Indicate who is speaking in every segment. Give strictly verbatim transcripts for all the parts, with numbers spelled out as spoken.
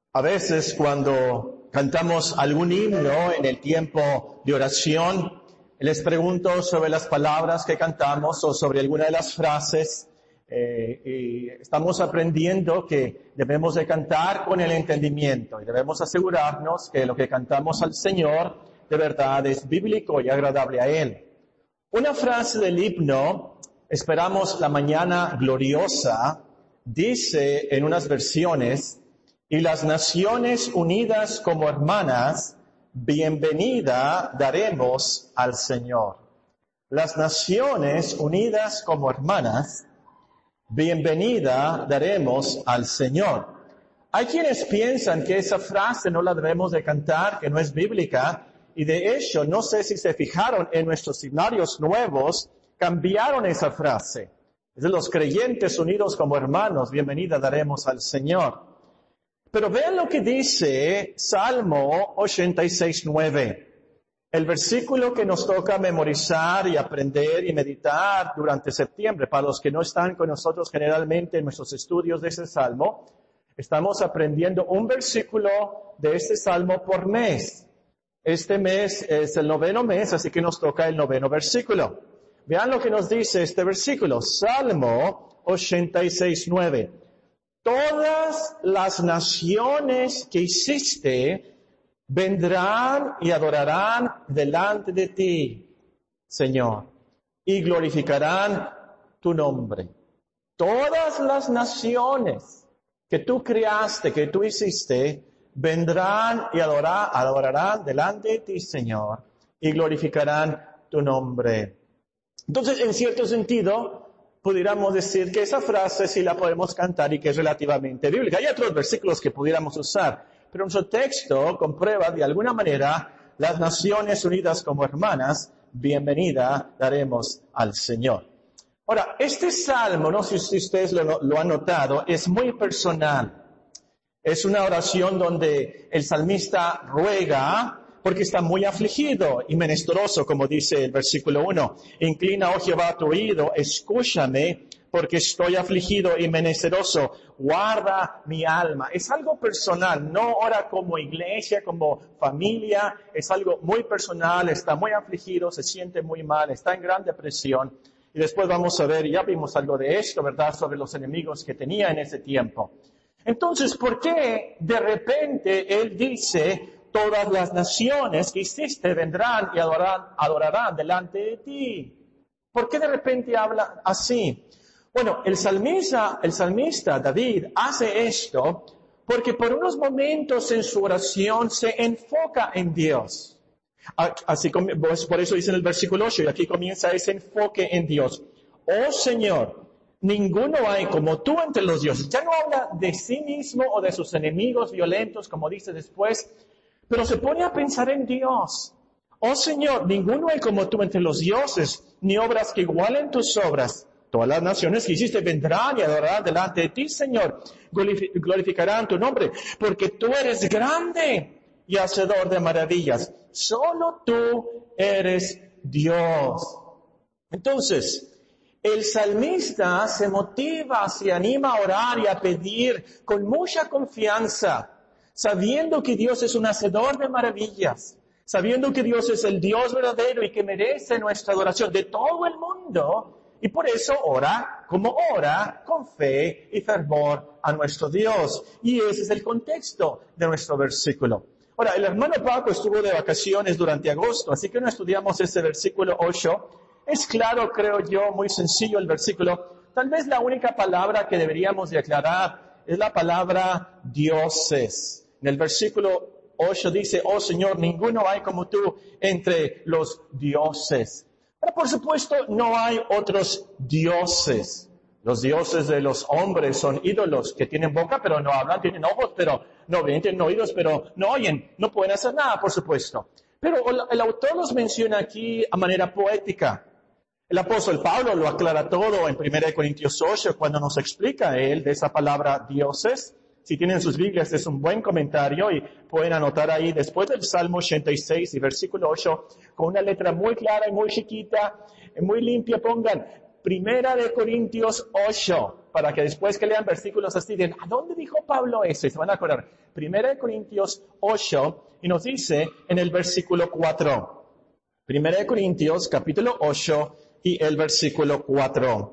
Speaker 1: A veces cuando cantamos algún himno en el tiempo de oración, les pregunto sobre las palabras que cantamos o sobre alguna de las frases. Eh, y estamos aprendiendo que debemos de cantar con el entendimiento y debemos asegurarnos que lo que cantamos al Señor de verdad es bíblico y agradable a Él. Una frase del himno, esperamos la mañana gloriosa, dice en unas versiones: y las naciones unidas como hermanas, bienvenida daremos al Señor. Las naciones unidas como hermanas, bienvenida daremos al Señor. Hay quienes piensan que esa frase no la debemos de cantar, que no es bíblica, y de hecho, no sé si se fijaron en nuestros himnarios nuevos, cambiaron esa frase. Es de los creyentes unidos como hermanos, bienvenida daremos al Señor. Pero vean lo que dice Salmo ochenta y seis, nueve. El versículo que nos toca memorizar y aprender y meditar durante septiembre. Para los que no están con nosotros generalmente en nuestros estudios de ese Salmo, estamos aprendiendo un versículo de este Salmo por mes. Este mes es el noveno mes, así que nos toca el noveno versículo. Vean lo que nos dice este versículo. Salmo ochenta y seis, nueve. Todas las naciones que hiciste vendrán y adorarán delante de ti, Señor, y glorificarán tu nombre. Todas las naciones que tú creaste, que tú hiciste, vendrán y adorar, adorarán delante de ti, Señor, y glorificarán tu nombre. Entonces, en cierto sentido, pudiéramos decir que esa frase sí la podemos cantar y que es relativamente bíblica. Hay otros versículos que pudiéramos usar, pero nuestro texto comprueba de alguna manera las naciones unidas como hermanas, bienvenida daremos al Señor. Ahora, este salmo, no sé si ustedes lo, lo han notado, es muy personal. Es una oración donde el salmista ruega porque está muy afligido y menesteroso, como dice el versículo uno. Inclina, oh Jehová, tu oído, escúchame, porque estoy afligido y menesteroso. Guarda mi alma. Es algo personal, no ora como iglesia, como familia. Es algo muy personal, está muy afligido, se siente muy mal, está en gran depresión. Y después vamos a ver, ya vimos algo de esto, ¿verdad?, sobre los enemigos que tenía en ese tiempo. Entonces, ¿por qué de repente él dice: todas las naciones que hiciste vendrán y adorarán, adorarán delante de ti? ¿Por qué de repente habla así? Bueno, el salmista, el salmista David hace esto porque por unos momentos en su oración se enfoca en Dios. Así, por eso dice en el versículo ocho, y aquí comienza ese enfoque en Dios. Oh Señor, ninguno hay como tú entre los dioses. Ya no habla de sí mismo o de sus enemigos violentos, como dice después, pero se pone a pensar en Dios. Oh Señor, ninguno hay como tú entre los dioses, ni obras que igualen tus obras. Todas las naciones que hiciste vendrán y adorarán delante de ti, Señor. Glorificarán tu nombre, porque tú eres grande y hacedor de maravillas. Solo tú eres Dios. Entonces, el salmista se motiva, se anima a orar y a pedir con mucha confianza, sabiendo que Dios es un hacedor de maravillas, sabiendo que Dios es el Dios verdadero y que merece nuestra adoración de todo el mundo, y por eso ora como ora, con fe y fervor a nuestro Dios. Y ese es el contexto de nuestro versículo. Ahora, el hermano Paco estuvo de vacaciones durante agosto, así que no estudiamos ese versículo ocho. Es claro, creo yo, muy sencillo el versículo. Tal vez la única palabra que deberíamos de aclarar es la palabra dioses. En el versículo ocho dice: oh Señor, ninguno hay como tú entre los dioses. Pero por supuesto no hay otros dioses. Los dioses de los hombres son ídolos que tienen boca pero no hablan, tienen ojos pero no ven, tienen oídos pero no oyen, no pueden hacer nada, por supuesto. Pero el autor los menciona aquí a manera poética. El apóstol Pablo lo aclara todo en primera de Corintios ocho cuando nos explica él de esa palabra dioses. Si tienen sus Biblias, es un buen comentario y pueden anotar ahí después del Salmo ochenta y seis y versículo ocho, con una letra muy clara y muy chiquita, muy limpia, pongan Primera de Corintios ocho. para que después que lean versículos así digan, ¿a dónde dijo Pablo eso? Y se van a acordar. Primera de Corintios ocho, y nos dice en el versículo cuatro. Primera de Corintios, capítulo ocho, y el versículo cuatro.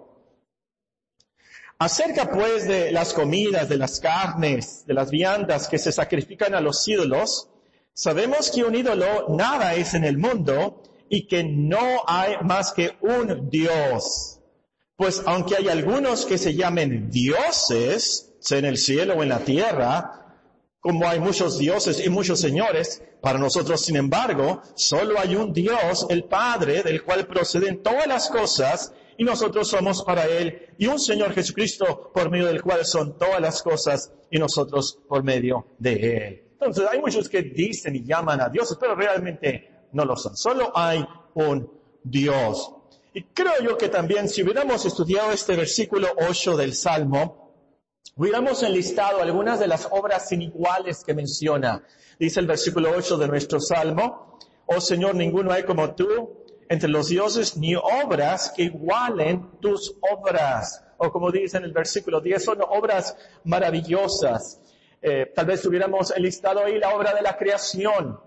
Speaker 1: Acerca pues de las comidas, de las carnes, de las viandas que se sacrifican a los ídolos, sabemos que un ídolo nada es en el mundo y que no hay más que un Dios. Pues aunque hay algunos que se llamen dioses, sea en el cielo o en la tierra, como hay muchos dioses y muchos señores, para nosotros, sin embargo, solo hay un Dios, el Padre, del cual proceden todas las cosas, y nosotros somos para Él, y un Señor Jesucristo, por medio del cual son todas las cosas, y nosotros por medio de Él. Entonces, hay muchos que dicen y llaman a dioses, pero realmente no lo son. Solo hay un Dios. Y creo yo que también, si hubiéramos estudiado este versículo ocho del Salmo, hubiéramos enlistado algunas de las obras sin iguales que menciona. Dice el versículo ocho de nuestro Salmo, oh Señor, ninguno hay como tú entre los dioses, ni obras que igualen tus obras. O como dice en el versículo diez, son obras maravillosas. Eh, tal vez hubiéramos enlistado ahí la obra de la creación.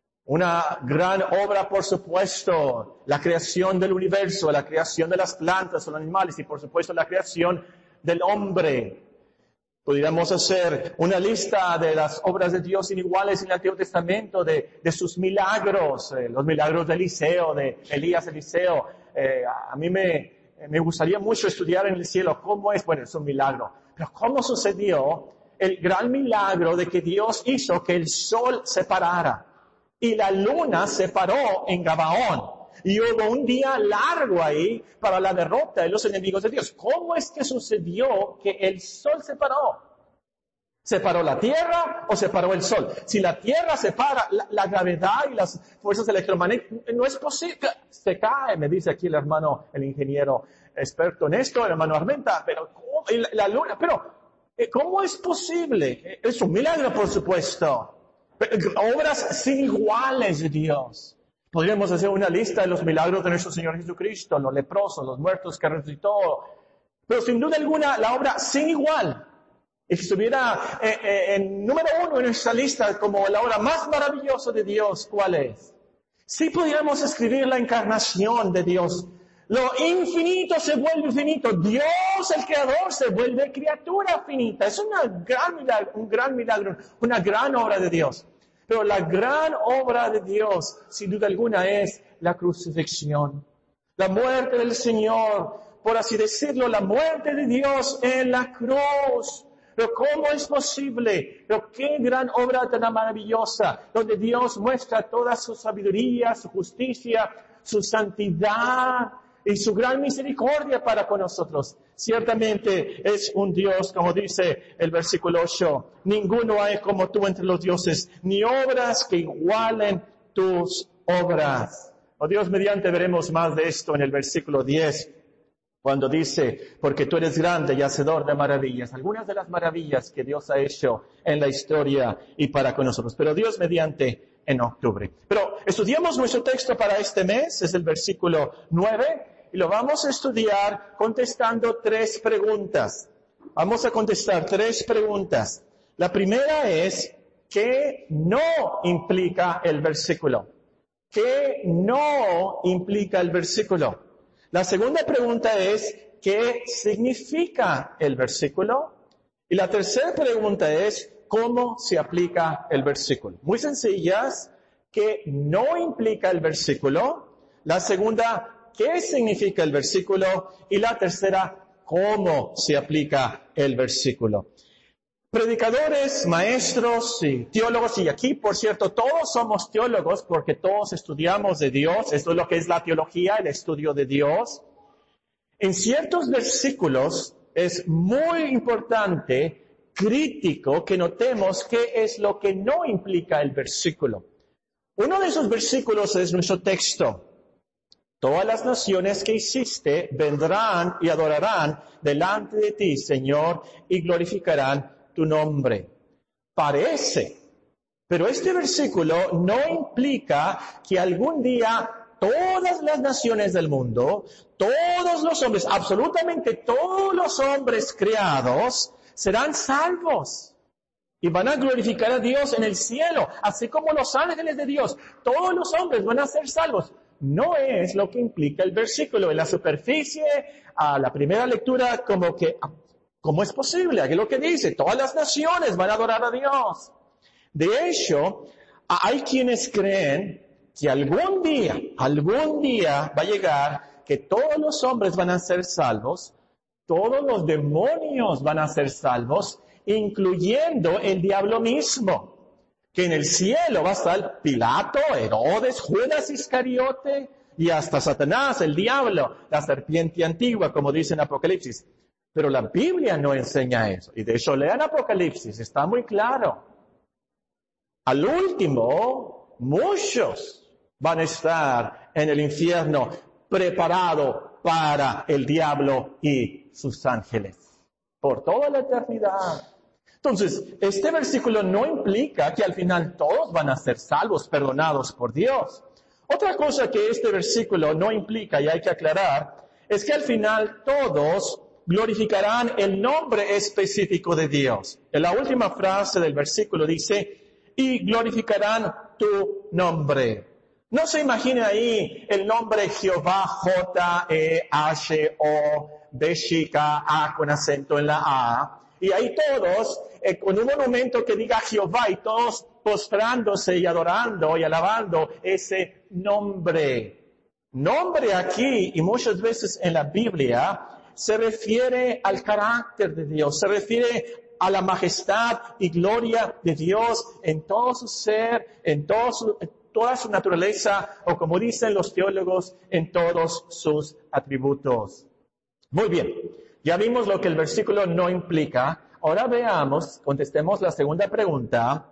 Speaker 1: Una gran obra, por supuesto, la creación del universo, la creación de las plantas, los animales y por supuesto la creación del hombre. Pudiéramos hacer una lista de las obras de Dios iniguales en el Antiguo Testamento, de, de sus milagros, eh, los milagros de Eliseo, de Elías Eliseo. Eh, a mí me, me gustaría mucho estudiar en el cielo cómo es, bueno, es un milagro, pero cómo sucedió el gran milagro de que Dios hizo que el sol se parara y la luna se paró en Gabaón. Y hubo un día largo ahí para la derrota de los enemigos de Dios. ¿Cómo es que sucedió que el sol se paró? ¿Se paró la tierra o se paró el sol? Si la tierra se para, la, la gravedad y las fuerzas electromagnéticas, no es posible. Se cae, me dice aquí el hermano, el ingeniero experto en esto, el hermano Armenta, pero ¿cómo? La, la luna, pero ¿cómo es posible? Es un milagro, por supuesto. Obras sin iguales de Dios. Podríamos hacer una lista de los milagros de nuestro Señor Jesucristo, los leprosos, los muertos que resucitó. Pero sin duda alguna, la obra sin igual. Y si estuviera eh, eh, en número uno en nuestra lista como la obra más maravillosa de Dios, ¿cuál es? Si pudiéramos escribir la encarnación de Dios. Lo infinito se vuelve infinito. Dios, el Creador, se vuelve criatura finita. Es una gran milagro, un gran milagro, una gran obra de Dios. Pero la gran obra de Dios, sin duda alguna, es la crucifixión. La muerte del Señor, por así decirlo, la muerte de Dios en la cruz. Pero ¿cómo es posible? Pero qué gran obra tan maravillosa, donde Dios muestra toda su sabiduría, su justicia, su santidad y su gran misericordia para con nosotros. Ciertamente es un Dios, como dice el versículo ocho, ninguno hay como tú entre los dioses, ni obras que igualen tus obras. Oh Dios, mediante veremos más de esto en el versículo diez, cuando dice, porque tú eres grande y hacedor de maravillas. Algunas de las maravillas que Dios ha hecho en la historia y para con nosotros. Pero Dios mediante en octubre. Pero estudiamos nuestro texto para este mes, es el versículo nueve. Y lo vamos a estudiar contestando tres preguntas. Vamos a contestar tres preguntas. La primera es, ¿qué no implica el versículo? ¿Qué no implica el versículo? La segunda pregunta es, ¿qué significa el versículo? Y la tercera pregunta es, ¿cómo se aplica el versículo? Muy sencillas, ¿qué no implica el versículo? La segunda, ¿qué significa el versículo? Y la tercera, ¿cómo se aplica el versículo? Predicadores, maestros y teólogos, y aquí, por cierto, todos somos teólogos porque todos estudiamos de Dios. Esto es lo que es la teología, el estudio de Dios. En ciertos versículos es muy importante, crítico, que notemos qué es lo que no implica el versículo. Uno de esos versículos es nuestro texto. Todas las naciones que hiciste vendrán y adorarán delante de ti, Señor, y glorificarán tu nombre. Parece, pero este versículo no implica que algún día todas las naciones del mundo, todos los hombres, absolutamente todos los hombres creados, serán salvos. Y van a glorificar a Dios en el cielo, así como los ángeles de Dios. Todos los hombres van a ser salvos. No es lo que implica el versículo. En la superficie, a la primera lectura, como que, ¿cómo es posible? Aquí lo que dice, todas las naciones van a adorar a Dios. De hecho, hay quienes creen que algún día, algún día va a llegar que todos los hombres van a ser salvos, todos los demonios van a ser salvos, incluyendo el diablo mismo, que en el cielo va a estar Pilato, Herodes, Judas Iscariote y hasta Satanás, el diablo, la serpiente antigua, como dice en Apocalipsis. Pero la Biblia no enseña eso. Y de hecho, lean Apocalipsis, está muy claro. Al último, muchos van a estar en el infierno preparado para el diablo y sus ángeles por toda la eternidad. Entonces, este versículo no implica que al final todos van a ser salvos, perdonados por Dios. Otra cosa que este versículo no implica, y hay que aclarar, es que al final todos glorificarán el nombre específico de Dios. En la última frase del versículo dice, y glorificarán tu nombre. No se imagine ahí el nombre Jehová, J E H O, B chica, A con acento en la A. Y ahí todos, eh, con un monumento que diga Jehová y todos postrándose y adorando y alabando ese nombre. Nombre aquí, y muchas veces en la Biblia, se refiere al carácter de Dios, se refiere a la majestad y gloria de Dios en todo su ser, en todo su, en toda su naturaleza, o como dicen los teólogos, en todos sus atributos. Muy bien. Ya vimos lo que el versículo no implica. Ahora veamos, contestemos la segunda pregunta.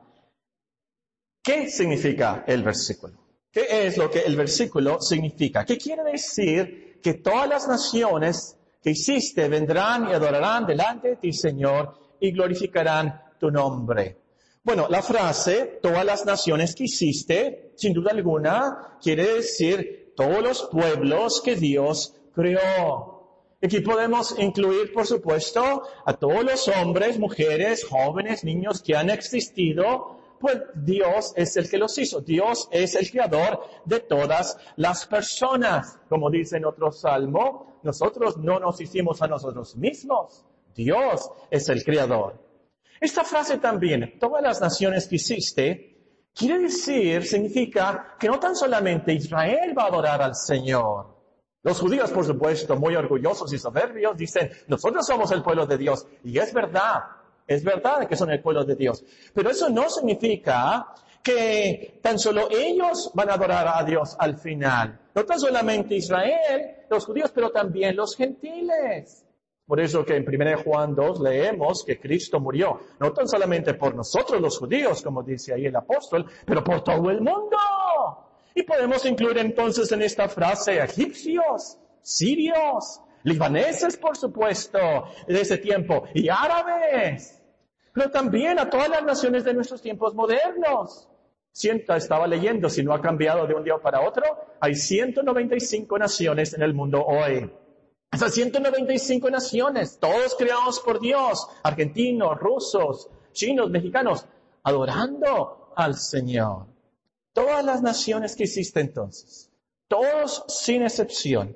Speaker 1: ¿Qué significa el versículo? ¿Qué es lo que el versículo significa? ¿Qué quiere decir que todas las naciones que hiciste vendrán y adorarán delante de ti, Señor, y glorificarán tu nombre? Bueno, la frase, todas las naciones que hiciste, sin duda alguna, quiere decir todos los pueblos que Dios creó. Aquí podemos incluir, por supuesto, a todos los hombres, mujeres, jóvenes, niños que han existido, pues Dios es el que los hizo. Dios es el creador de todas las personas. Como dice en otro salmo, nosotros no nos hicimos a nosotros mismos. Dios es el creador. Esta frase también, todas las naciones que hiciste, quiere decir, significa que no tan solamente Israel va a adorar al Señor. Los judíos, por supuesto, muy orgullosos y soberbios, dicen, nosotros somos el pueblo de Dios. Y es verdad, es verdad que son el pueblo de Dios. Pero eso no significa que tan solo ellos van a adorar a Dios al final. No tan solamente Israel, los judíos, pero también los gentiles. Por eso que en primera de Juan dos leemos que Cristo murió, no tan solamente por nosotros los judíos, como dice ahí el apóstol, pero por todo el mundo. Y podemos incluir entonces en esta frase egipcios, sirios, libaneses, por supuesto, de ese tiempo, y árabes, pero también a todas las naciones de nuestros tiempos modernos. Siento, estaba leyendo, si no ha cambiado de un día para otro, hay ciento noventa y cinco naciones en el mundo hoy. Esas ciento noventa y cinco naciones, todos creados por Dios, argentinos, rusos, chinos, mexicanos, adorando al Señor. Todas las naciones que existen entonces, todos sin excepción,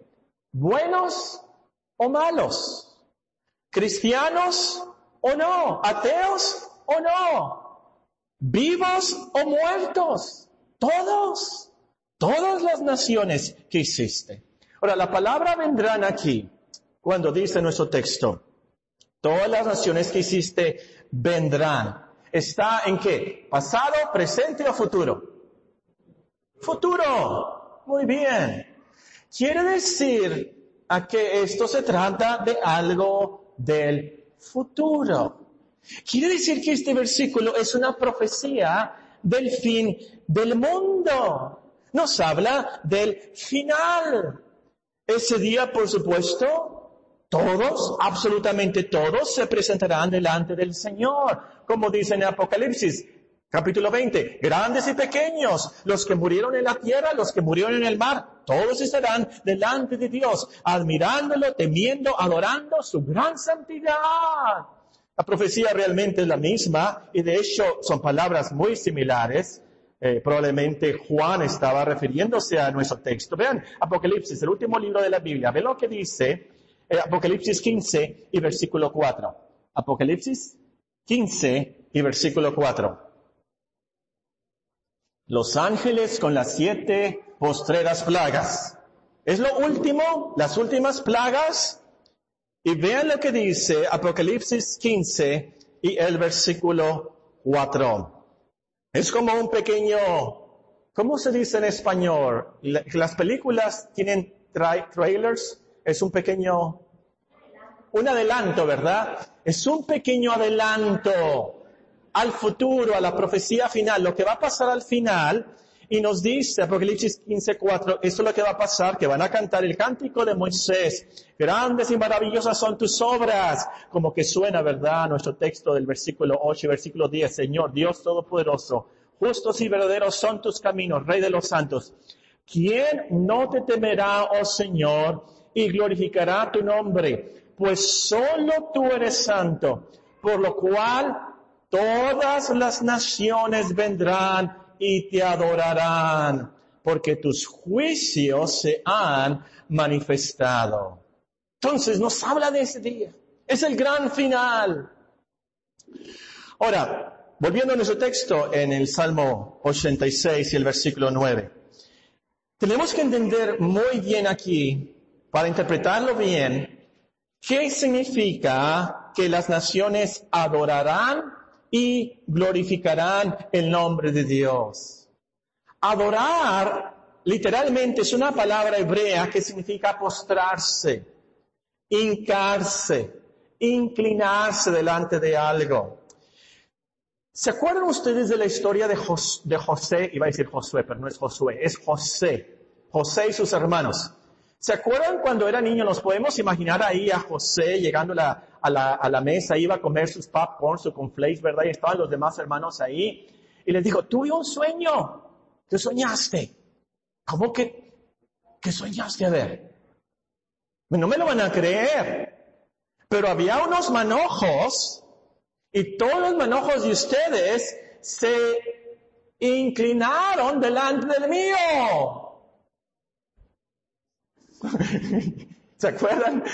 Speaker 1: buenos o malos, cristianos o no, ateos o no, vivos o muertos, todos, todas las naciones que existen. Ahora, la palabra vendrán aquí, cuando dice nuestro texto, todas las naciones que existen vendrán. ¿Está en qué? ¿Pasado, presente o futuro? Futuro. Muy bien. Quiere decir a que esto se trata de algo del futuro. Quiere decir que este versículo es una profecía del fin del mundo. Nos habla del final. Ese día, por supuesto, todos, absolutamente todos, se presentarán delante del Señor. Como dice en Apocalipsis, Capítulo veinte, grandes y pequeños, los que murieron en la tierra, los que murieron en el mar, todos estarán delante de Dios, admirándolo, temiendo, adorando su gran santidad. La profecía realmente es la misma y de hecho son palabras muy similares. Eh, probablemente Juan estaba refiriéndose a nuestro texto. Vean, Apocalipsis, el último libro de la Biblia. Vean lo que dice eh, Apocalipsis quince y versículo cuatro. Apocalipsis quince y versículo cuatro. Los ángeles con las siete postreras plagas. Es lo último, las últimas plagas. Y vean lo que dice Apocalipsis quince y el versículo cuatro. Es como un pequeño, ¿cómo se dice en español? Las películas tienen tra- trailers. Es un pequeño, un adelanto, ¿verdad? Es un pequeño adelanto al futuro, a la profecía final, lo que va a pasar al final, y nos dice Apocalipsis quince cuatro, esto es lo que va a pasar, que van a cantar el cántico de Moisés, grandes y maravillosas son tus obras, como que suena, ¿verdad?, nuestro texto del versículo ocho y versículo diez, Señor, Dios Todopoderoso, justos y verdaderos son tus caminos, Rey de los santos. ¿Quién no te temerá, oh Señor, y glorificará tu nombre? Pues solo tú eres santo, por lo cual todas las naciones vendrán y te adorarán, porque tus juicios se han manifestado. Entonces nos habla de ese día. Es el gran final. Ahora, volviendo a nuestro texto en el Salmo ochenta y seis y el versículo nueve. Tenemos que entender muy bien aquí, para interpretarlo bien, qué significa que las naciones adorarán y glorificarán el nombre de Dios. Adorar, literalmente, es una palabra hebrea que significa postrarse, hincarse, inclinarse delante de algo. ¿Se acuerdan ustedes de la historia de, Jos- de José? Iba a decir Josué, pero no es Josué, es José. José y sus hermanos. ¿Se acuerdan cuando era niño? Nos podemos imaginar ahí a José llegando a la, a la, a la mesa, iba a comer sus popcorn, su cornflakes, ¿verdad? Y estaban los demás hermanos ahí. Y les dijo, tuve un sueño. ¿Qué soñaste? ¿Cómo que, qué soñaste? A ver. No me lo van a creer. Pero había unos manojos y todos los manojos de ustedes se inclinaron delante del mío. ¿Se acuerdan?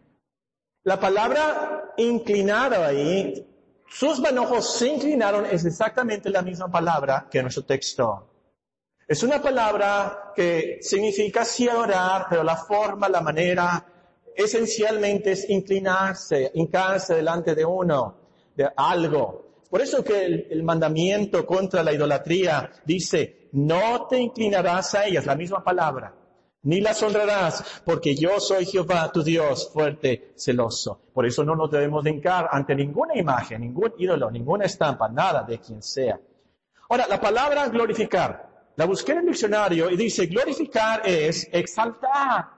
Speaker 1: La palabra inclinado ahí, sus manojos se inclinaron, es exactamente la misma palabra que en nuestro texto. Es una palabra que significa sí adorar, pero la forma, la manera, esencialmente es inclinarse, hincarse delante de uno, de algo. Por eso que el, el mandamiento contra la idolatría dice, no te inclinarás a ellas, la misma palabra. Ni las honrarás, porque yo soy Jehová, tu Dios, fuerte, celoso. Por eso no nos debemos de hincar ante ninguna imagen, ningún ídolo, ninguna estampa, nada de quien sea. Ahora, la palabra glorificar, la busqué en el diccionario y dice, glorificar es exaltar,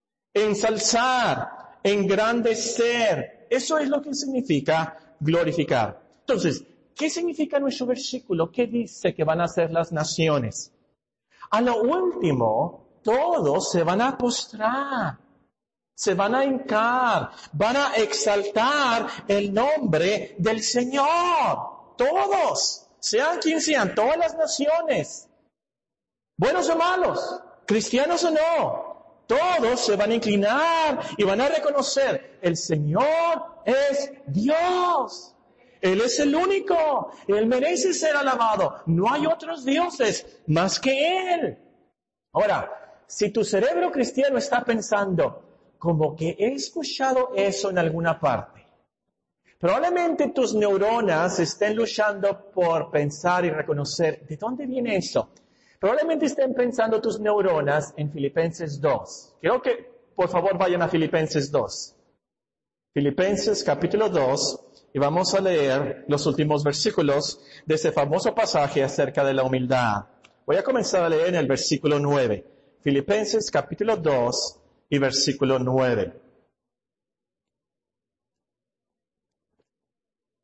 Speaker 1: ensalzar, engrandecer. Eso es lo que significa glorificar. Entonces, ¿qué significa nuestro versículo? ¿Qué dice que van a hacer las naciones? A lo último, todos se van a postrar, se van a hincar, van a exaltar el nombre del Señor. Todos, sean quien sean, todas las naciones, buenos o malos, cristianos o no, todos se van a inclinar y van a reconocer, el Señor es Dios. Él es el único, Él merece ser alabado. No hay otros dioses más que Él. Ahora, si tu cerebro cristiano está pensando, como que he escuchado eso en alguna parte, probablemente tus neuronas estén luchando por pensar y reconocer, ¿de dónde viene eso? Probablemente estén pensando tus neuronas en Filipenses dos. Quiero que, por favor, vayan a Filipenses dos. Filipenses capítulo dos, y vamos a leer los últimos versículos de ese famoso pasaje acerca de la humildad. Voy a comenzar a leer en el versículo nueve. Filipenses capítulo dos y versículo nueve.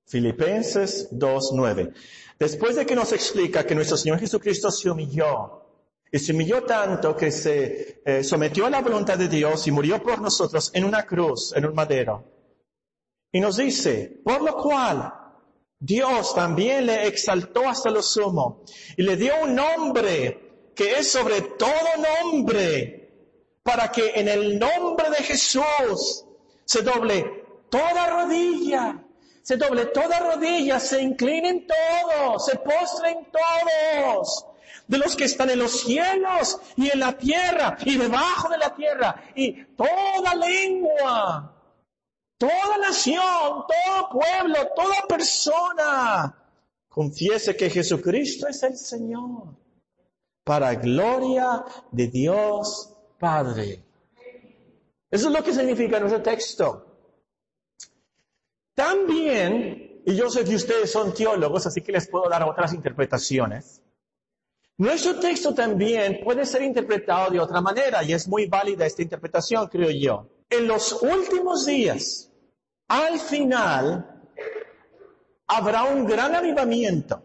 Speaker 1: Filipenses dos nueve. Después de que nos explica que nuestro Señor Jesucristo se humilló, y se humilló tanto que se eh, sometió a la voluntad de Dios y murió por nosotros en una cruz, en un madero. Y nos dice, por lo cual Dios también le exaltó hasta lo sumo y le dio un nombre que es sobre todo nombre, para que en el nombre de Jesús se doble toda rodilla, se doble toda rodilla, se inclinen todos, se postren todos, de los que están en los cielos y en la tierra y debajo de la tierra, y toda lengua, toda nación, todo pueblo, toda persona confiese que Jesucristo es el Señor, para gloria de Dios Padre. Eso es lo que significa nuestro texto. También, y yo sé que ustedes son teólogos, así que les puedo dar otras interpretaciones. Nuestro texto también puede ser interpretado de otra manera, y es muy válida esta interpretación, creo yo. En los últimos días, al final, habrá un gran avivamiento.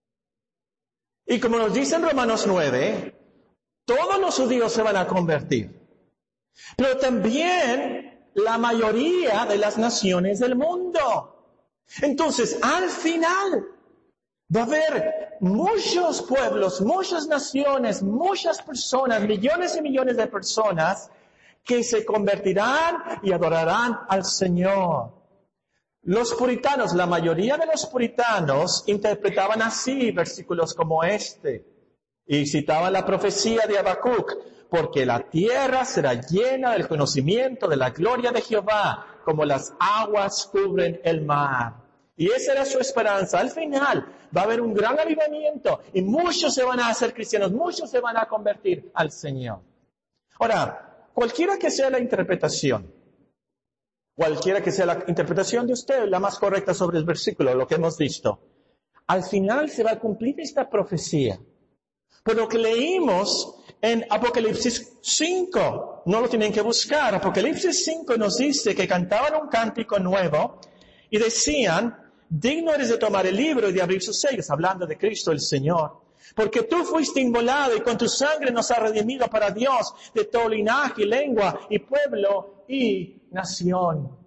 Speaker 1: Y como nos dice en Romanos nueve, todos los judíos se van a convertir. Pero también la mayoría de las naciones del mundo. Entonces, al final, va a haber muchos pueblos, muchas naciones, muchas personas, millones y millones de personas que se convertirán y adorarán al Señor. Los puritanos, la mayoría de los puritanos interpretaban así versículos como este y citaban la profecía de Habacuc, porque la tierra será llena del conocimiento de la gloria de Jehová, como las aguas cubren el mar. Y esa era su esperanza. Al final va a haber un gran avivamiento y muchos se van a hacer cristianos, muchos se van a convertir al Señor. Ahora, cualquiera que sea la interpretación, cualquiera que sea la interpretación de usted, la más correcta sobre el versículo, lo que hemos visto, al final se va a cumplir esta profecía. Por lo que leímos en Apocalipsis cinco, no lo tienen que buscar. Apocalipsis cinco nos dice que cantaban un cántico nuevo y decían, digno eres de tomar el libro y de abrir sus sellos, hablando de Cristo el Señor. Porque tú fuiste inmolado y con tu sangre nos has redimido para Dios de todo linaje, lengua y pueblo y nación.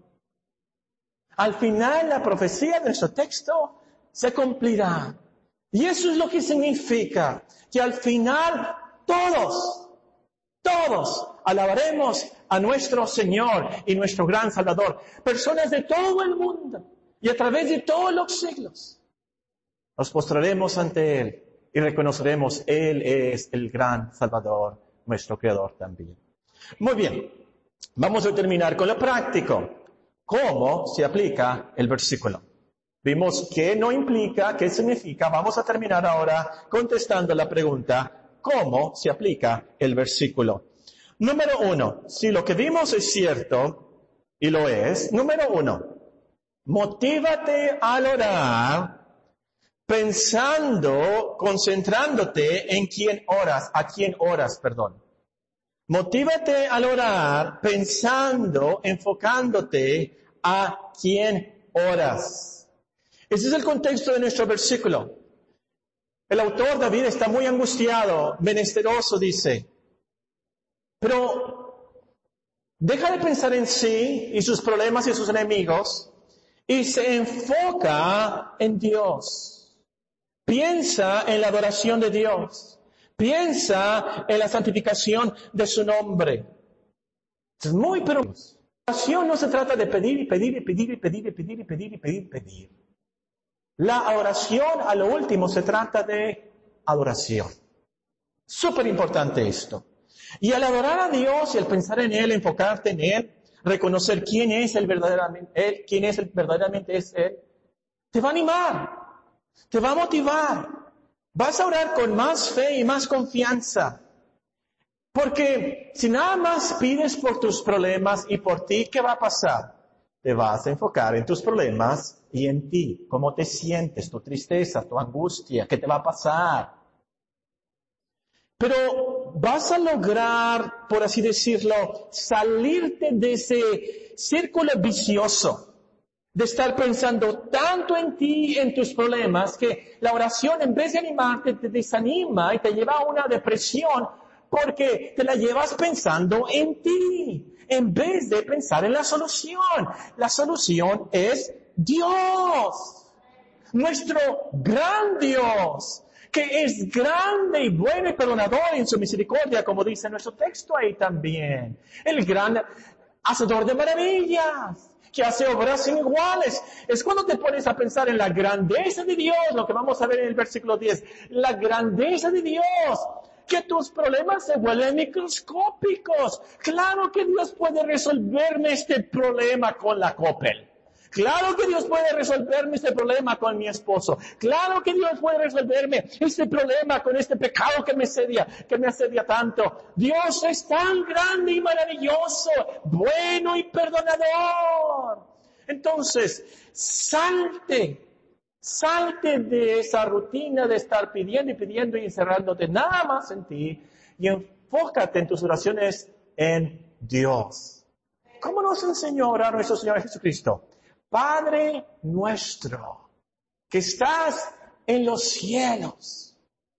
Speaker 1: Al final la profecía de nuestro texto se cumplirá. Y eso es lo que significa que al final todos, todos alabaremos a nuestro Señor y nuestro gran Salvador. Personas de todo el mundo y a través de todos los siglos nos postraremos ante Él y reconoceremos Él es el gran Salvador, nuestro Creador también. Muy bien, vamos a terminar con lo práctico. ¿Cómo se aplica el versículo? Vimos qué no implica, qué significa. Vamos a terminar ahora contestando la pregunta, ¿cómo se aplica el versículo? Número uno, si lo que vimos es cierto, y lo es, número uno, motívate al orar pensando, concentrándote en quién oras, a quién oras, perdón. Motívate al orar pensando, enfocándote a quién oras. Ese es el contexto de nuestro versículo. El autor David está muy angustiado, menesteroso, dice. Pero deja de pensar en sí y sus problemas y sus enemigos y se enfoca en Dios. Piensa en la adoración de Dios. Piensa en la santificación de su nombre. Es muy pero la oración no se trata de pedir y pedir y pedir y pedir y pedir y pedir y pedir y pedir. La oración a lo último se trata de adoración. Súper importante esto. Y al adorar a Dios y al pensar en Él, enfocarte en Él, reconocer quién es Él verdaderamente, Él, quién es Él verdaderamente es Él, te va a animar, te va a motivar. Vas a orar con más fe y más confianza. Porque si nada más pides por tus problemas y por ti, ¿qué va a pasar? Te vas a enfocar en tus problemas y en ti, cómo te sientes, tu tristeza, tu angustia, qué te va a pasar. Pero vas a lograr, por así decirlo, salirte de ese círculo vicioso de estar pensando tanto en ti, en tus problemas, que la oración en vez de animarte te desanima y te lleva a una depresión porque te la llevas pensando en ti, en vez de pensar en la solución. La solución es Dios, nuestro gran Dios, que es grande y bueno y perdonador en su misericordia, como dice nuestro texto ahí también. El gran hacedor de maravillas, que hace obras sin iguales. Es cuando te pones a pensar en la grandeza de Dios, lo que vamos a ver en el versículo diez, la grandeza de Dios, que tus problemas se vuelven microscópicos. Claro que Dios puede resolverme este problema con la Coppel. Claro que Dios puede resolverme este problema con mi esposo. Claro que Dios puede resolverme este problema con este pecado que me asedia, que me asedia tanto. Dios es tan grande y maravilloso, bueno y perdonador. Entonces, salte, salte de esa rutina de estar pidiendo y pidiendo y encerrándote nada más en ti y enfócate en tus oraciones en Dios. ¿Cómo nos enseñó a orar nuestro Señor Jesucristo? Padre nuestro, que estás en los cielos,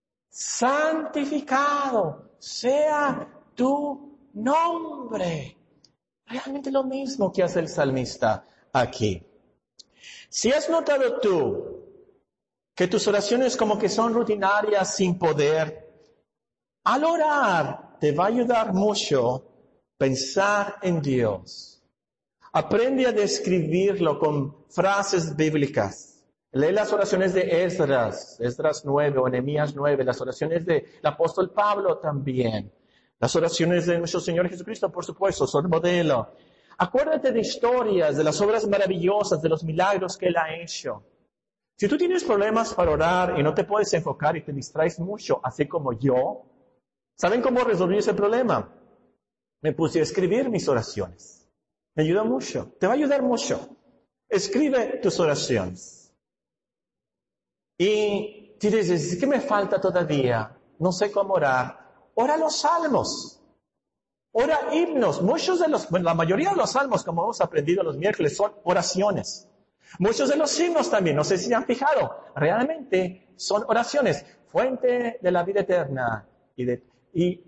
Speaker 1: santificado sea tu nombre. Realmente lo mismo que hace el salmista aquí. Si has notado tú que tus oraciones como que son rutinarias sin poder, al orar te va a ayudar mucho pensar en Dios. Aprende a describirlo con frases bíblicas. Lee las oraciones de Esdras, Esdras nueve o Nehemías nueve, las oraciones del apóstol Pablo también. Las oraciones de nuestro Señor Jesucristo, por supuesto, son modelo. Acuérdate de historias, de las obras maravillosas, de los milagros que Él ha hecho. Si tú tienes problemas para orar y no te puedes enfocar y te distraes mucho, así como yo, ¿saben cómo resolví ese problema? Me puse a escribir mis oraciones. Me ayuda mucho, te va a ayudar mucho. Escribe tus oraciones. Y te dices, ¿qué me falta todavía? No sé cómo orar. Ora los salmos. Ora himnos. Muchos de los, bueno, la mayoría de los salmos, como hemos aprendido los miércoles, son oraciones. Muchos de los himnos también, no sé si se han fijado, realmente son oraciones. Fuente de la vida eterna. Y, de, y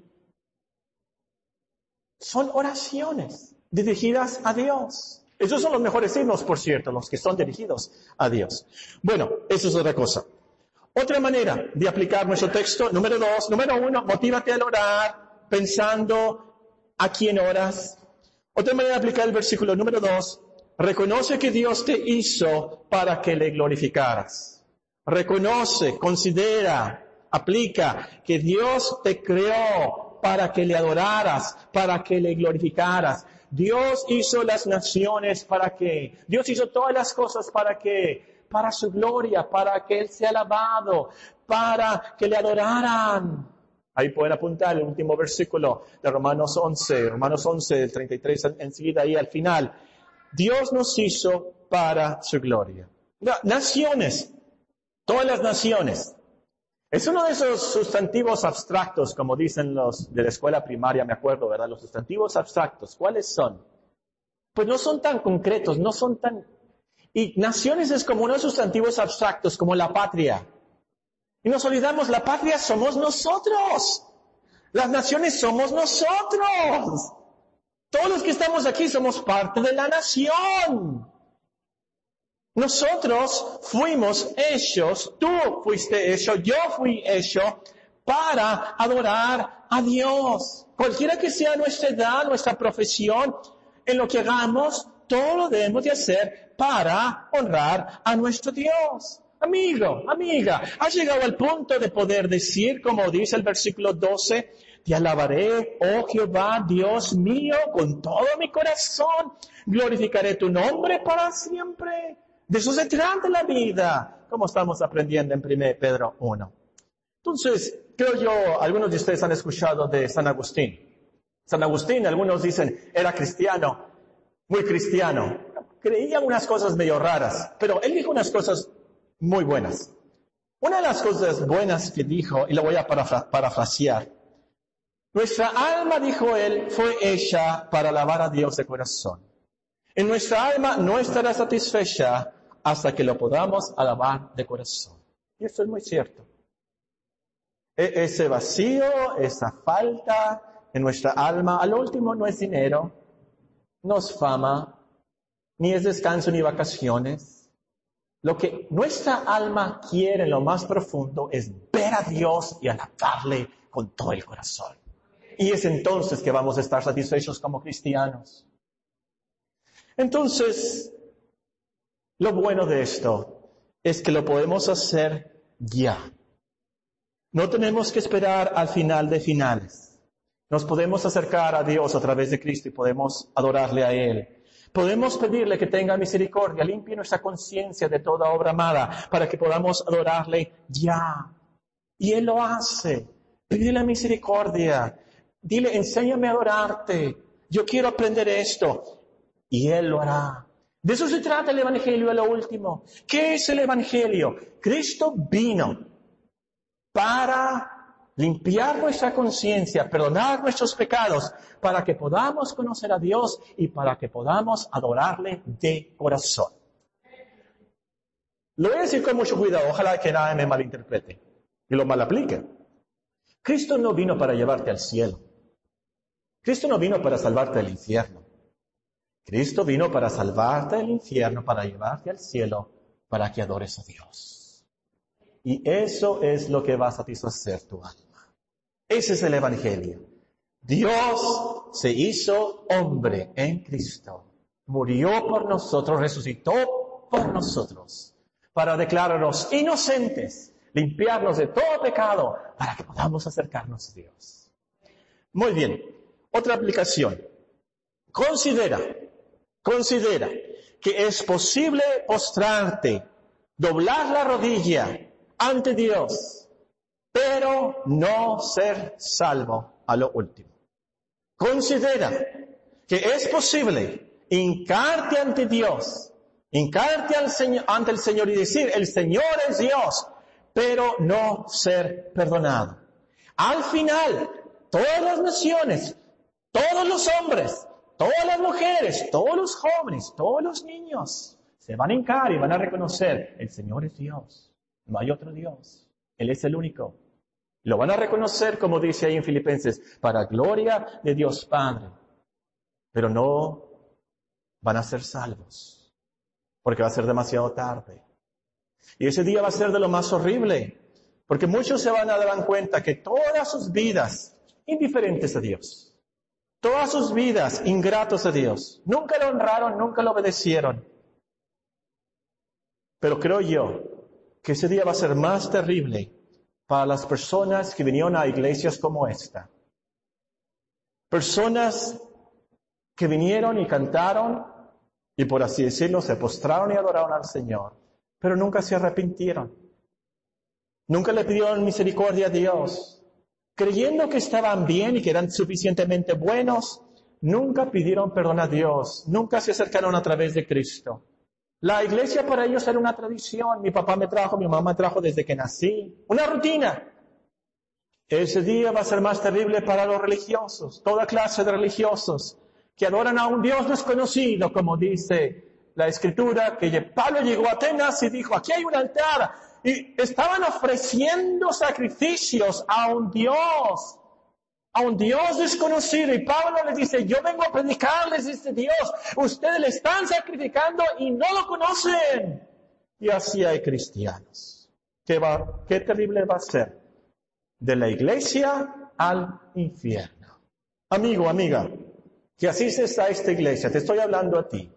Speaker 1: son oraciones dirigidas a Dios. Esos son los mejores himnos, por cierto, los que son dirigidos a Dios. Bueno, eso es otra cosa. Otra manera de aplicar nuestro texto, número dos, número uno, motívate al orar pensando a quién oras. Otra manera de aplicar el versículo número dos, reconoce que Dios te hizo para que le glorificaras. Reconoce, considera, aplica que Dios te creó para que le adoraras, para que le glorificaras. Dios hizo las naciones para que, Dios hizo todas las cosas para que, para su gloria, para que Él sea alabado, para que le adoraran. Ahí pueden apuntar el último versículo de Romanos once, Romanos once, del treinta y tres, enseguida ahí al final. Dios nos hizo para su gloria. Naciones, todas las naciones. Es uno de esos sustantivos abstractos, como dicen los de la escuela primaria, me acuerdo, ¿verdad? Los sustantivos abstractos, ¿cuáles son? Pues no son tan concretos, no son tan... Y naciones es como unos sustantivos abstractos, como la patria. Y nos olvidamos, la patria somos nosotros. Las naciones somos nosotros. Todos los que estamos aquí somos parte de la nación. Nosotros fuimos hechos, tú fuiste hecho, yo fui hecho para adorar a Dios. Cualquiera que sea nuestra edad, nuestra profesión, en lo que hagamos, todo lo debemos de hacer para honrar a nuestro Dios. Amigo, amiga, has llegado al punto de poder decir, como dice el versículo doce, te alabaré, oh Jehová, Dios mío, con todo mi corazón, glorificaré tu nombre para siempre. De eso se trata la vida, como estamos aprendiendo en primera Pedro uno. Entonces, creo yo, algunos de ustedes han escuchado de San Agustín. San Agustín, algunos dicen, era cristiano, muy cristiano. Creía unas cosas medio raras, pero él dijo unas cosas muy buenas. Una de las cosas buenas que dijo, y lo voy a parafra- parafrasear, nuestra alma, dijo él, fue hecha para alabar a Dios de corazón. En nuestra alma no estará satisfecha hasta que lo podamos alabar de corazón. Y esto es muy cierto. E- ese vacío, esa falta en nuestra alma, al último no es dinero, no es fama, ni es descanso ni vacaciones. Lo que nuestra alma quiere en lo más profundo es ver a Dios y alabarle con todo el corazón. Y es entonces que vamos a estar satisfechos como cristianos. Entonces, lo bueno de esto es que lo podemos hacer ya. No tenemos que esperar al final de finales. Nos podemos acercar a Dios a través de Cristo y podemos adorarle a Él. Podemos pedirle que tenga misericordia, limpie nuestra conciencia de toda obra mala para que podamos adorarle ya. Y Él lo hace. Pídele misericordia. Dile, enséñame a adorarte. Yo quiero aprender esto. Y Él lo hará. De eso se trata el Evangelio a lo último. ¿Qué es el Evangelio? Cristo vino para limpiar nuestra conciencia, perdonar nuestros pecados, para que podamos conocer a Dios y para que podamos adorarle de corazón. Lo voy a decir con mucho cuidado, ojalá que nadie me malinterprete y lo mal aplique. Cristo no vino para llevarte al cielo. Cristo no vino para salvarte del infierno. Cristo vino para salvarte del infierno, para llevarte al cielo, para que adores a Dios. Y eso es lo que va a satisfacer tu alma. Ese es el Evangelio. Dios se hizo hombre en Cristo. Murió por nosotros, resucitó por nosotros, para declararnos inocentes, limpiarnos de todo pecado, para que podamos acercarnos a Dios. Muy bien. Otra aplicación. Considera, considera que es posible postrarte, doblar la rodilla ante Dios, pero no ser salvo a lo último. Considera que es posible hincarte ante Dios, hincarte al Señor, ante el Señor y decir, el Señor es Dios, pero no ser perdonado. Al final, todas las naciones, todos los hombres, todas las mujeres, todos los jóvenes, todos los niños, se van a hincar y van a reconocer, el Señor es Dios, no hay otro Dios, Él es el único. Lo van a reconocer, como dice ahí en Filipenses, para gloria de Dios Padre. Pero no van a ser salvos, porque va a ser demasiado tarde. Y ese día va a ser de lo más horrible, porque muchos se van a dar cuenta que todas sus vidas, indiferentes a Dios, todas sus vidas, ingratos a Dios, nunca lo honraron, nunca lo obedecieron. Pero creo yo que ese día va a ser más terrible para las personas que vinieron a iglesias como esta. Personas que vinieron y cantaron y, por así decirlo, se postraron y adoraron al Señor, pero nunca se arrepintieron. Nunca le pidieron misericordia a Dios. Creyendo que estaban bien y que eran suficientemente buenos, nunca pidieron perdón a Dios, nunca se acercaron a través de Cristo. La iglesia para ellos era una tradición. Mi papá me trajo, mi mamá me trajo desde que nací. Una rutina. Ese día va a ser más terrible para los religiosos, toda clase de religiosos, que adoran a un Dios desconocido, como dice la Escritura, que Pablo llegó a Atenas y dijo, aquí hay un altar, y estaban ofreciendo sacrificios a un Dios, a un Dios desconocido, y Pablo les dice, yo vengo a predicarles este Dios, ustedes le están sacrificando y no lo conocen. Y así hay cristianos. ¿Qué va, qué terrible va a ser? De la iglesia al infierno. Amigo, amiga, que asistes a esta iglesia, te estoy hablando a ti.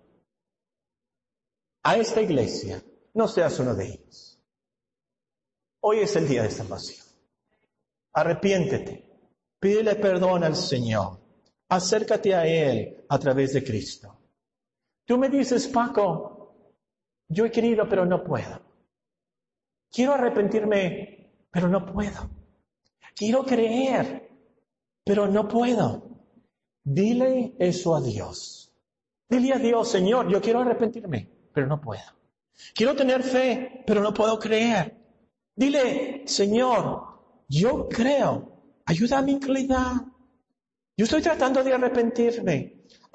Speaker 1: A esta iglesia, no seas uno de ellos. Hoy es el día de salvación. Arrepiéntete. Pídele perdón al Señor. Acércate a Él a través de Cristo. Tú me dices, Paco, yo he querido, pero no puedo. Quiero arrepentirme, pero no puedo. Quiero creer, pero no puedo. Dile eso a Dios. Dile a Dios, Señor, yo quiero arrepentirme, pero no puedo. Quiero tener fe, pero no puedo creer. Dile, Señor, yo creo. Ayuda a mi incredulidad. Yo estoy tratando de arrepentirme.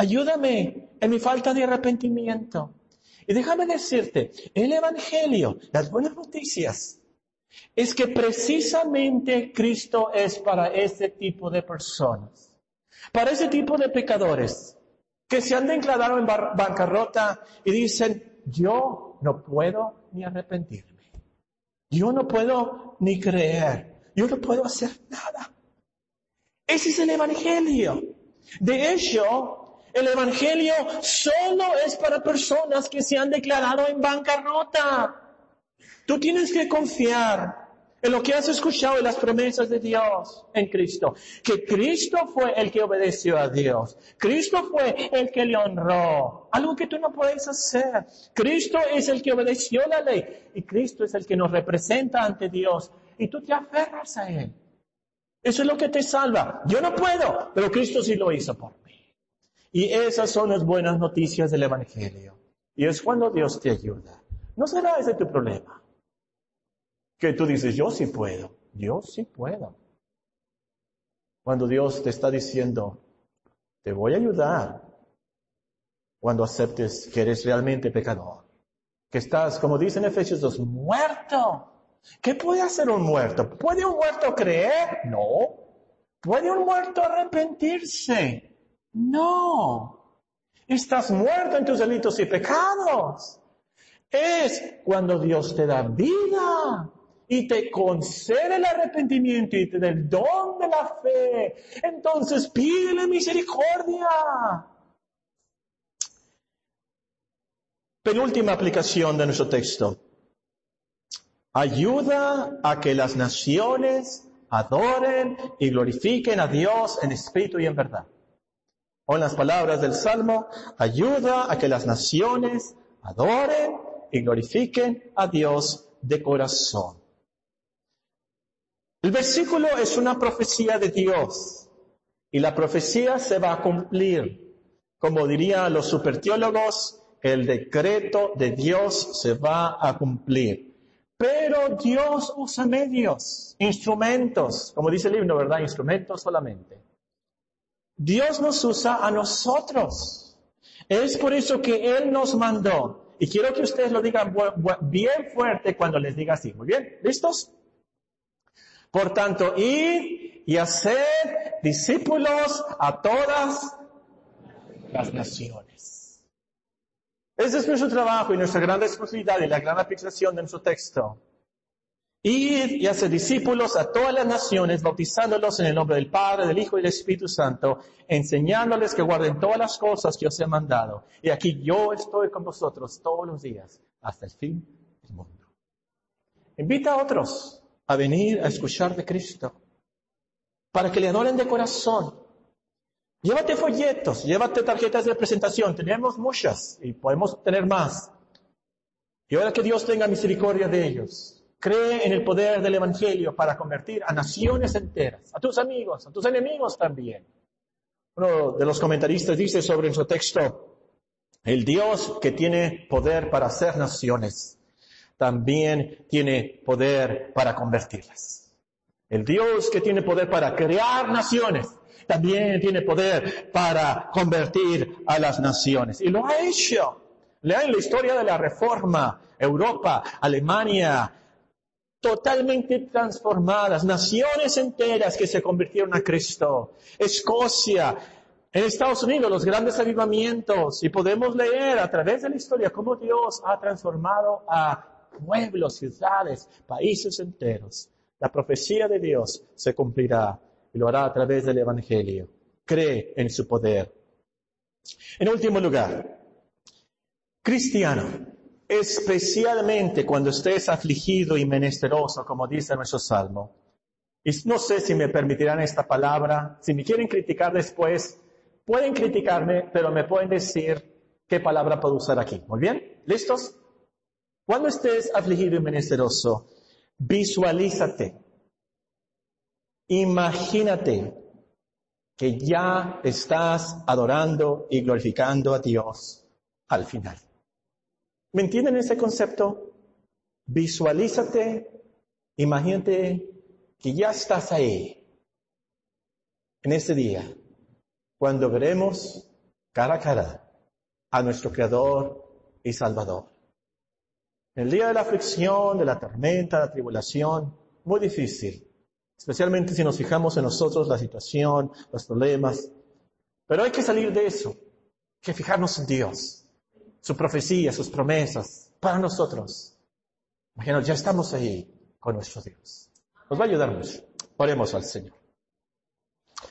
Speaker 1: Ayúdame en mi falta de arrepentimiento. Y déjame decirte, el Evangelio, las buenas noticias, es que precisamente Cristo es para ese tipo de personas, para ese tipo de pecadores que se han declarado en bar- bancarrota y dicen, yo no puedo ni arrepentirme, yo no puedo ni creer, yo no puedo hacer nada. Ese es el Evangelio. De hecho, el Evangelio solo es para personas que se han declarado en bancarrota. Tú tienes que confiar en lo que has escuchado en las promesas de Dios en Cristo. Que Cristo fue el que obedeció a Dios. Cristo fue el que le honró. Algo que tú no puedes hacer. Cristo es el que obedeció la ley. Y Cristo es el que nos representa ante Dios. Y tú te aferras a Él. Eso es lo que te salva. Yo no puedo, pero Cristo sí lo hizo por mí. Y esas son las buenas noticias del Evangelio. Y es cuando Dios te ayuda. ¿No será ese tu problema? Que tú dices, yo sí puedo. Yo sí puedo. Cuando Dios te está diciendo, te voy a ayudar. Cuando aceptes que eres realmente pecador. Que estás, como dice en Efesios dos, muerto. ¿Qué puede hacer un muerto? ¿Puede un muerto creer? No. ¿Puede un muerto arrepentirse? No. Estás muerto en tus delitos y pecados. Es cuando Dios te da vida y te concede el arrepentimiento y te da el don de la fe. Entonces pídele misericordia. Penúltima aplicación de nuestro texto. Ayuda a que las naciones adoren y glorifiquen a Dios en espíritu y en verdad. O en las palabras del Salmo, ayuda a que las naciones adoren y glorifiquen a Dios de corazón. El versículo es una profecía de Dios y la profecía se va a cumplir. Como dirían los superteólogos, el decreto de Dios se va a cumplir. Pero Dios usa medios, instrumentos, como dice el himno, ¿verdad? Instrumentos solamente. Dios nos usa a nosotros. Es por eso que Él nos mandó. Y quiero que ustedes lo digan bien fuerte cuando les diga así. Muy bien, ¿listos? Por tanto, id y hacer discípulos a todas las naciones. Ese es nuestro trabajo y nuestra gran responsabilidad y la gran aplicación de nuestro texto. Id y hacer discípulos a todas las naciones, bautizándolos en el nombre del Padre, del Hijo y del Espíritu Santo, enseñándoles que guarden todas las cosas que os he mandado. Y aquí yo estoy con vosotros todos los días, hasta el fin del mundo. Invita a otros a venir a escuchar de Cristo, para que le adoren de corazón. Llévate folletos, llévate tarjetas de presentación, tenemos muchas y podemos tener más. Y ahora que Dios tenga misericordia de ellos. Cree en el poder del Evangelio para convertir a naciones enteras, a tus amigos, a tus enemigos también. Uno de los comentaristas dice sobre nuestro texto, el Dios que tiene poder para hacer naciones, también tiene poder para convertirlas. El Dios que tiene poder para crear naciones, también tiene poder para convertir a las naciones. Y lo ha hecho. Lean la historia de la Reforma, Europa, Alemania, totalmente transformadas, naciones enteras que se convirtieron a Cristo. Escocia, en Estados Unidos, los grandes avivamientos. Y podemos leer a través de la historia cómo Dios ha transformado a pueblos, ciudades, países enteros. La profecía de Dios se cumplirá y lo hará a través del Evangelio. Cree en su poder. En último lugar, cristiano, especialmente cuando estés afligido y menesteroso, como dice nuestro Salmo. Y no sé si me permitirán esta palabra. Si me quieren criticar después, pueden criticarme, pero me pueden decir qué palabra puedo usar aquí. ¿Muy bien? ¿Listos? Cuando estés afligido y menesteroso, visualízate. Imagínate que ya estás adorando y glorificando a Dios al final. ¿Me entienden ese concepto? Visualízate, imagínate que ya estás ahí, en ese día, cuando veremos cara a cara a nuestro Creador y Salvador. En el día de la aflicción, de la tormenta, de la tribulación, muy difícil, especialmente si nos fijamos en nosotros, la situación, los problemas. Pero hay que salir de eso, hay que fijarnos en Dios, su profecía, sus promesas para nosotros. Imagino, ya estamos ahí con nuestro Dios. Nos va a ayudar mucho. Oremos al Señor.